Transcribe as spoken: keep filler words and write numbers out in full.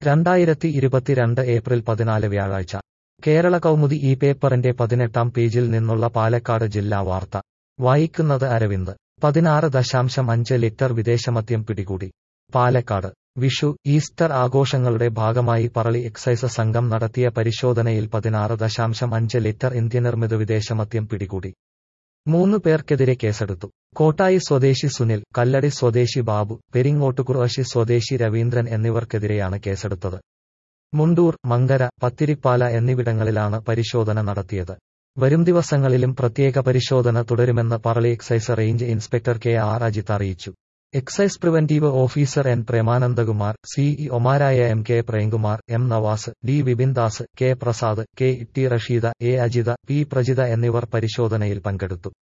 രണ്ടായിരത്തി ഇരുപത്തിരണ്ട് ഏപ്രിൽ പതിനാല് വ്യാഴാഴ്ച കേരള കൗമുദി ഈ പേപ്പറിന്റെ പതിനെട്ടാം പേജിൽ നിന്നുള്ള പാലക്കാട് ജില്ലാ വാർത്ത വായിക്കുന്നത് അരവിന്ദ്. പതിനാറ് ദശാംശം അഞ്ച് ലിറ്റർ വിദേശമദ്യം പിടികൂടി. പാലക്കാട് വിഷു, ഈസ്റ്റർ ആഘോഷങ്ങളുടെ ഭാഗമായി പറളി എക്സൈസ് സംഘം നടത്തിയ പരിശോധനയിൽ പതിനാറ് ദശാംശം അഞ്ച് ലിറ്റർ ഇന്ത്യനിർമ്മിത വിദേശമദ്യം പിടികൂടി. മൂന്ന് പേർക്കെതിരെ കേസെടുത്തു. കോട്ടായി സ്വദേശി സുനിൽ, കല്ലടി സ്വദേശി ബാബു, പെരിങ്ങോട്ടുകുറുവശി സ്വദേശി രവീന്ദ്രൻ എന്നിവർക്കെതിരെയാണ് കേസെടുത്തത്. മുണ്ടൂർ, മങ്കര, പത്തിരിപ്പാല എന്നിവിടങ്ങളിലാണ് പരിശോധന നടത്തിയത്. വരും ദിവസങ്ങളിലും പ്രത്യേക പരിശോധന തുടരുമെന്ന് Parali excise range inspector K R Ajith അറിയിച്ചു. Excise preventive officer N Premanandakumar, സിഇഒമാരായ M K Premkumar, M Navas, D Vipindas, K Prasad, K T Rasheeda, A Ajitha, P Prajitha എന്നിവർ പരിശോധനയിൽ പങ്കെടുത്തു.